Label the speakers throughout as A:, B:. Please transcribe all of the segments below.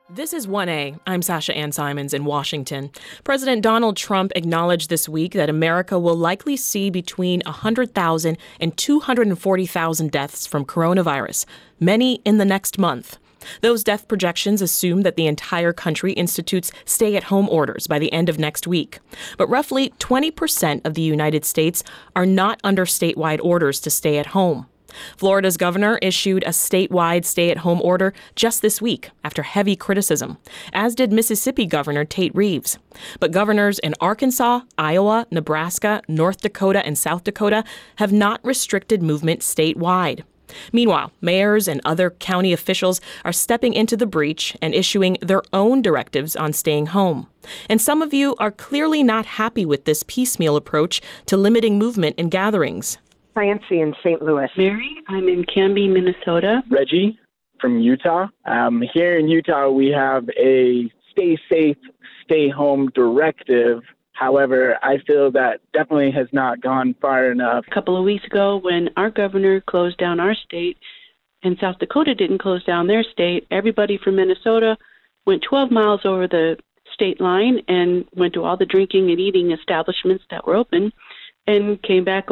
A: This is 1A. I'm Sasha Ann Simons in Washington. President Donald Trump acknowledged this week that America will likely see between 100,000 and 240,000 deaths from coronavirus, many in the next month. Those death projections assume that the entire country institutes stay-at-home orders by the end of next week. But roughly 20% of the United States are not under statewide orders to stay at home. Florida's governor issued a statewide stay-at-home order just this week after heavy criticism, as did Mississippi Governor Tate Reeves. But governors in Arkansas, Iowa, Nebraska, North Dakota, and South Dakota have not restricted movement statewide. Meanwhile, mayors and other county officials are stepping into the breach and issuing their own directives on staying home. And some of you are clearly not happy with this piecemeal approach to limiting movement and gatherings.
B: Nancy in St. Louis.
C: Mary, I'm in Canby, Minnesota.
D: Reggie from Utah. Here in Utah, we have a stay safe, stay home directive. However, I feel that definitely has not gone far enough.
C: A couple of weeks ago, when our governor closed down our state and South Dakota didn't close down their state, everybody from Minnesota went 12 miles over the state line and went to all the drinking and eating establishments that were open and came back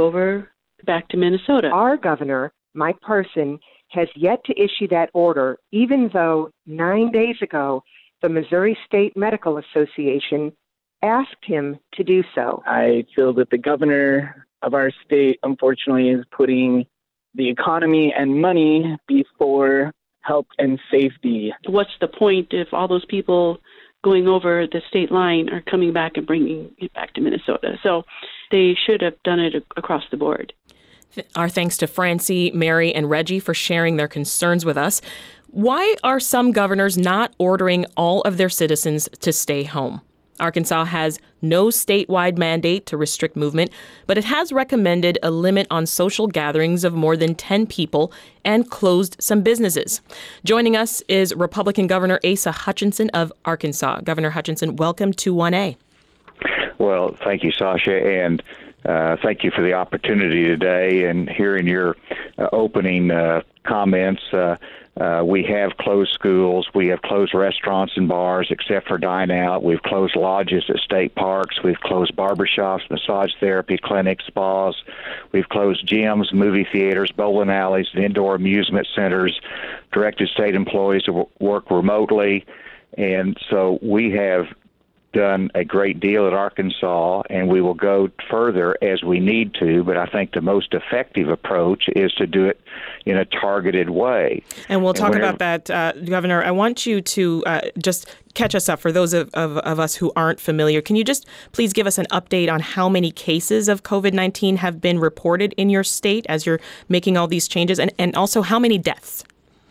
C: to Minnesota.
B: Our governor, Mike Parson, has yet to issue that order, even though 9 days ago, the Missouri State Medical Association asked him to do so.
D: I feel that the governor of our state, unfortunately, is putting the economy and money before health and safety.
C: What's the point if all those people going over the state line are coming back and bringing it back to Minnesota? So they should have done it across the board.
A: Our thanks to Francie, Mary, and Reggie for sharing their concerns with us. Why are some governors not ordering all of their citizens to stay home? Arkansas has no statewide mandate to restrict movement, but it has recommended a limit on social gatherings of more than 10 people and closed some businesses. Joining us is Republican Governor Asa Hutchinson of Arkansas. Governor Hutchinson, welcome to 1A.
E: Well, thank you, Sasha, and thank you for the opportunity today. And hearing your opening comments, we have closed schools, we have closed restaurants and bars except for dine out. We've closed lodges at state parks. We've closed barbershops, massage therapy clinics, spas. We've closed gyms, movie theaters, bowling alleys, and indoor amusement centers, directed state employees to work remotely. And so we have done a great deal at Arkansas, and we will go further as we need to, but I think the most effective approach is to do it in a targeted way.
A: And we'll talk about that, Governor. I want you to just catch us up for those of us who aren't familiar. Can you just please give us an update on how many cases of COVID-19 have been reported in your state as you're making all these changes, and also how many deaths?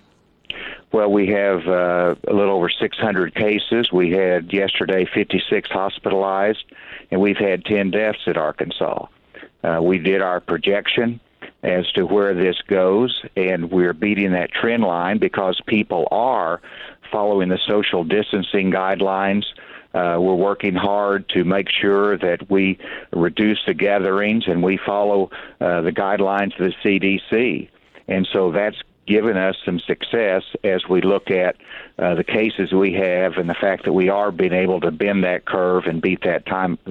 E: Well, we have a little over 600 cases. We had yesterday 56 hospitalized, and we've had 10 deaths at Arkansas. We did our projection as to where this goes, and we're beating that trend line because people are following the social distancing guidelines. We're working hard to make sure that we reduce the gatherings and we follow the guidelines of the CDC. And so that's given us some success as we look at the cases we have and the fact that we are being able to bend that curve and beat that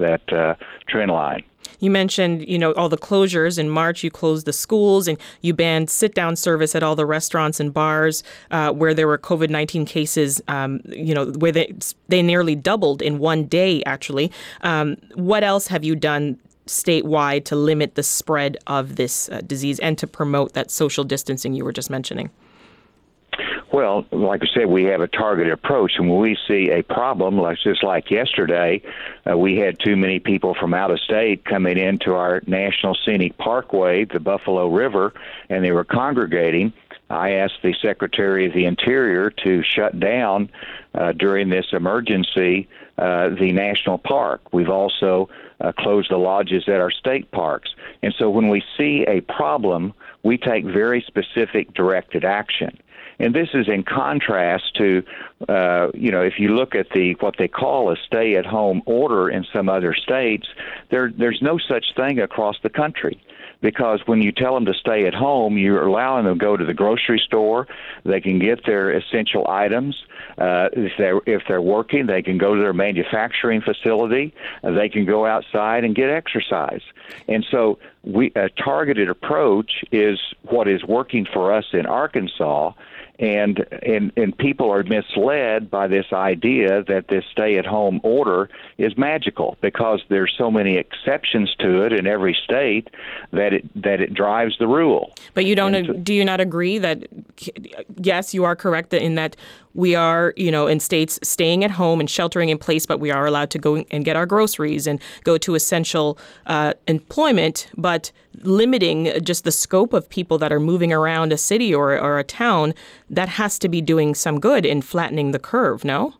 E: trend line.
A: You mentioned, all the closures. In March, you closed the schools and you banned sit-down service at all the restaurants and bars where there were COVID-19 cases, where they nearly doubled in one day, actually. What else have you done statewide to limit the spread of this disease and to promote that social distancing you were just mentioning?
E: Well, like I said, we have a targeted approach, and when we see a problem, just like yesterday, we had too many people from out of state coming into our National Scenic Parkway, the Buffalo River, and they were congregating. I asked the Secretary of the Interior to shut down during this emergency the national park. We've also closed the lodges at our state parks. And so when we see a problem, we take very specific directed action. And this is in contrast to, if you look at what they call a stay-at-home order in some other states, there's no such thing across the country. because when you tell them to stay at home, you're allowing them to go to the grocery store. They can get their essential items. If they're working, they can go to their manufacturing facility. They can go outside and get exercise. And so a targeted approach is what is working for us in Arkansas. And people are misled by this idea that this stay-at-home order is magical, because there's so many exceptions to it in every state that it drives the rule.
A: But you don't? Do you not agree that yes, you are correct in that we are, in states staying at home and sheltering in place, but we are allowed to go and get our groceries and go to essential employment, but limiting just the scope of people that are moving around a city or a town, that has to be doing some good in flattening the curve, no?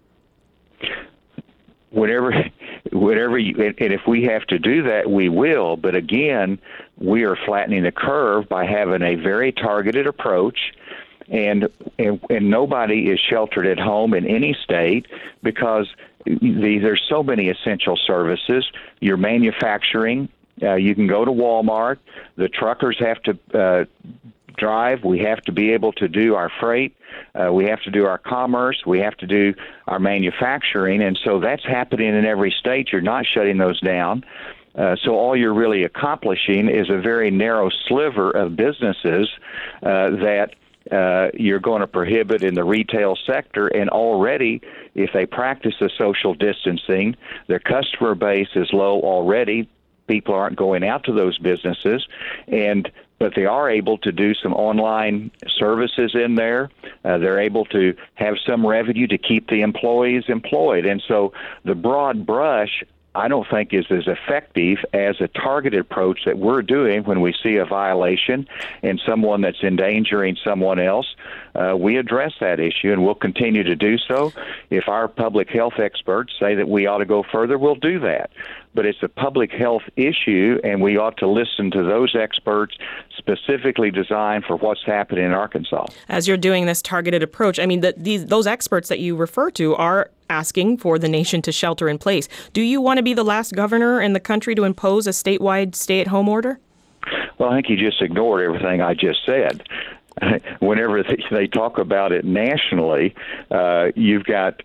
E: Whatever you, and if we have to do that, we will. But again, we are flattening the curve by having a very targeted approach. And nobody is sheltered at home in any state, because there's so many essential services. Your manufacturing, you can go to Walmart. The truckers have to drive. We have to be able to do our freight. We have to do our commerce. We have to do our manufacturing. And so that's happening in every state. You're not shutting those down. So all you're really accomplishing is a very narrow sliver of businesses that you're going to prohibit in the retail sector. And already, if they practice the social distancing, their customer base is low already. People aren't going out to those businesses, but they are able to do some online services in there. They're able to have some revenue to keep the employees employed. And so the broad brush, I don't think, is as effective as a targeted approach that we're doing when we see a violation and someone that's endangering someone else. We address that issue, and we'll continue to do so. If our public health experts say that we ought to go further, we'll do that. But it's a public health issue, and we ought to listen to those experts specifically designed for what's happening in Arkansas.
A: As you're doing this targeted approach, I mean, those experts that you refer to are asking for the nation to shelter in place. Do you want to be the last governor in the country to impose a statewide stay-at-home order?
E: Well, I think you just ignored everything I just said. Whenever they talk about it nationally, you've got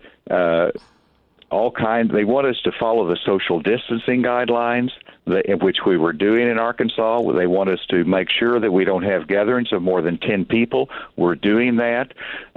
E: all kinds. They want us to follow the social distancing guidelines, which we were doing in Arkansas. They want us to make sure that we don't have gatherings of more than 10 people. We're doing that.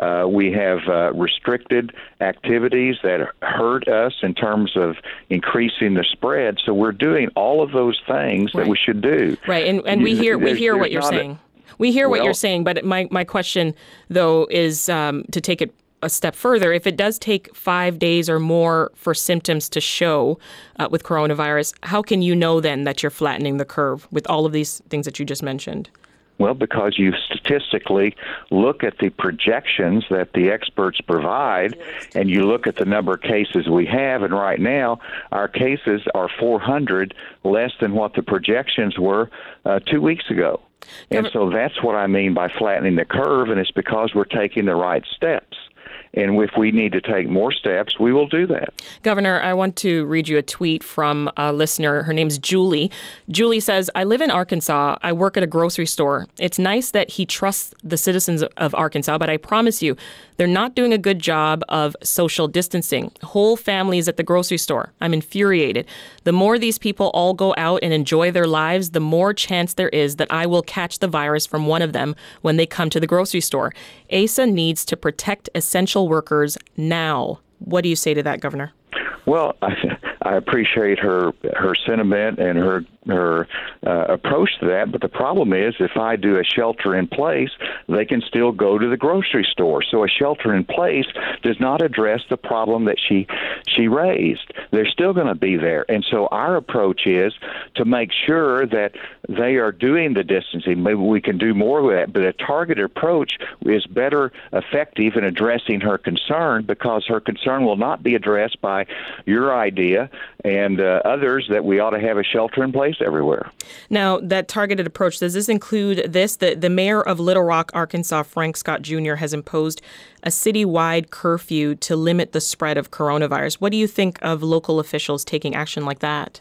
E: We have restricted activities that hurt us in terms of increasing the spread. So we're doing all of those things that we should do.
A: Right, and we hear what you're saying. We hear what you're saying, but my question, though, is to take it a step further. If it does take 5 days or more for symptoms to show with coronavirus, how can you know then that you're flattening the curve with all of these things that you just mentioned?
E: Well, because you statistically look at the projections that the experts provide, and you look at the number of cases we have, and right now our cases are 400 less than what the projections were 2 weeks ago. And so that's what I mean by flattening the curve, and it's because we're taking the right steps. And if we need to take more steps, we will do that.
A: Governor, I want to read you a tweet from a listener. Her name's Julie. Julie says, I live in Arkansas. I work at a grocery store. It's nice that he trusts the citizens of Arkansas, but I promise you, they're not doing a good job of social distancing. Whole families at the grocery store. I'm infuriated. The more these people all go out and enjoy their lives, the more chance there is that I will catch the virus from one of them when they come to the grocery store. ASA needs to protect essential workers now. What do you say to that, Governor?
E: Well, I appreciate her sentiment and her approach to that, but the problem is if I do a shelter in place, they can still go to the grocery store. So a shelter in place does not address the problem that she raised. They're still going to be there. And so our approach is to make sure that they are doing the distancing. Maybe we can do more with that, but a targeted approach is better effective in addressing her concern, because her concern will not be addressed by your idea and others that we ought to have a shelter in place everywhere.
A: Now, that targeted approach, does this include this? The mayor of Little Rock, Arkansas, Frank Scott Jr., has imposed a citywide curfew to limit the spread of coronavirus. What do you think of local officials taking action like that?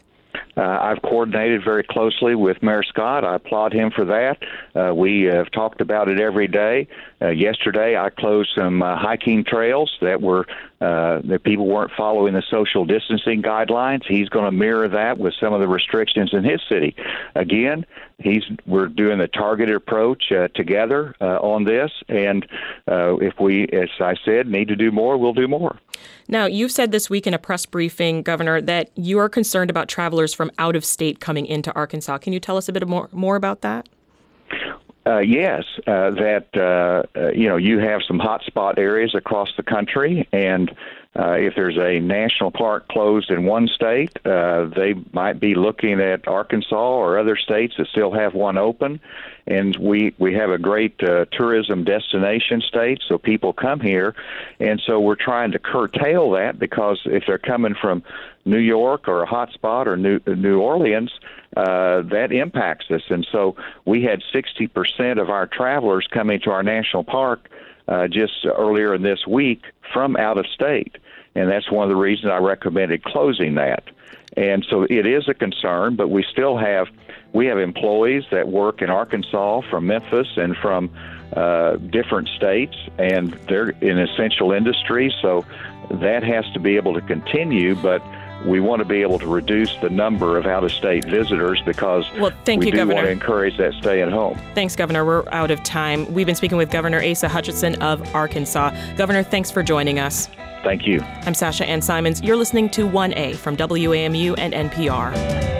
E: I've coordinated very closely with Mayor Scott. I applaud him for that. We have talked about it every day. Yesterday, I closed some hiking trails that people weren't following the social distancing guidelines. He's going to mirror that with some of the restrictions in his city. Again, we're doing the targeted approach together on this, and if we, as I said, need to do more, we'll do more.
A: Now, you've said this week in a press briefing, Governor, that you are concerned about travelers from out of state coming into Arkansas. Can you tell us a bit more about that?
E: Yes, you have some hotspot areas across the country, and if there's a national park closed in one state, they might be looking at Arkansas or other states that still have one open. And we have a great tourism destination state, so people come here. And so we're trying to curtail that, because if they're coming from New York or a hotspot or New Orleans, that impacts us. And so we had 60% of our travelers coming to our national park just earlier in this week from out of state. And that's one of the reasons I recommended closing that. And so it is a concern, but we have employees that work in Arkansas from Memphis and from different states, and they're in essential industries, so that has to be able to continue, but we want to be able to reduce the number of out-of-state visitors, because we do want to encourage that stay at home.
A: Thanks, Governor. We're out of time. We've been speaking with Governor Asa Hutchinson of Arkansas. Governor, thanks for joining us.
E: Thank you.
A: I'm Sasha Ann Simons. You're listening to 1A from WAMU and NPR.